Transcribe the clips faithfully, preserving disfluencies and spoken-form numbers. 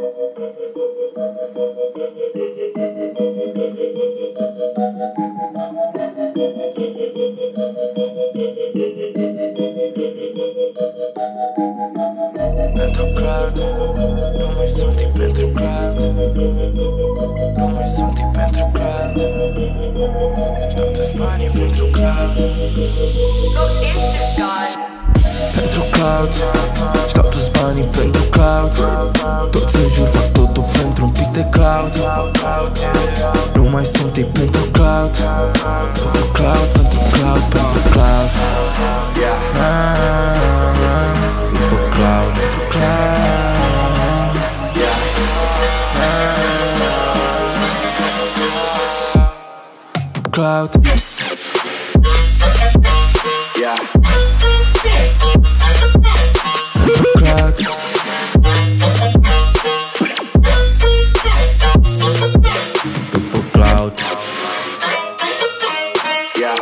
Pentru cloud, nu mai sunt timp pentru cloud. Nu mai sunt timp pentru cloud. Și-au toți banii pentru cloud. Pentru cloud, și-au toți banii pentru cloud. Toți în jur fac totul pentru un pic de cloud. Nu mai sunt timp pentru cloud. Pentru cloud, pentru cloud, pentru cloud. După cloud, pentru cloud. Cloud. Yeah. Pentru cloud. După cloud. Yeah.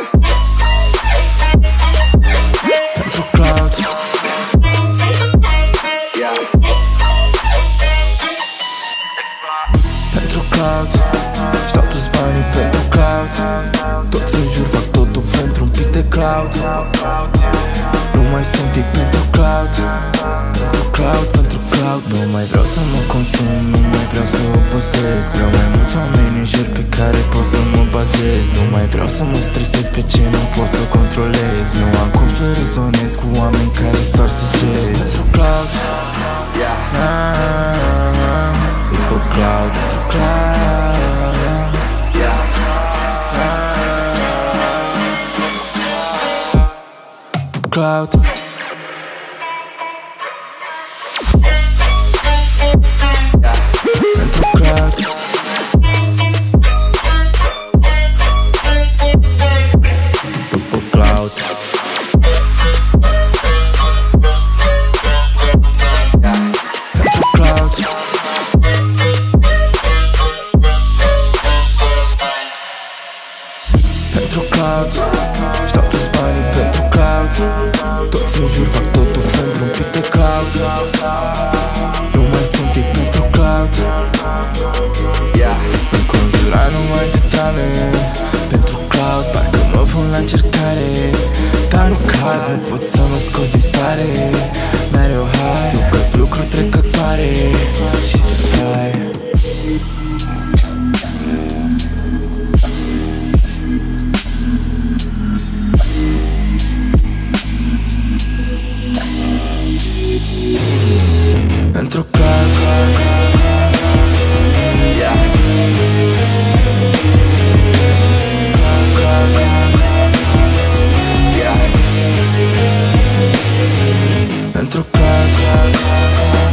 Pentru cloud. Yeah. Pentru cloud. Și-au toți banii pentru cloud. Toți în jur fac totul pentru un pic de cloud. Nu mai sunt timp pentru cloud. Pentru cloud, pentru cloud. Nu mai vreau să mă consum, nu mai vreau să o posez. Vreau mai mulți oameni în jur pe care pot să mă bazez. Nu mai vreau să mă stresez pe ce nu pot să controlez. Nu am cum să rezonez cu oameni care doar să gez. Pentru cloud. După cloud, pentru cloud. Cloud. Pentru cloud. După cloud. Pentru cloud. Pentru cloud. Și-au toți banii pentru cloud. Toți în jur fac totul pentru un pic de cloud. Nu mai sunt timp pentru cloud. Înconjurat numai de talent. Pentru cloud, parcă mă pun la încercare. Dar nu cad, nu pot să mă scoți din stare. Mereu hai, știu că-s lucru trecătoare. Și tu stai. Pentru cloud. Yeah. Yeah. Pentru cloud.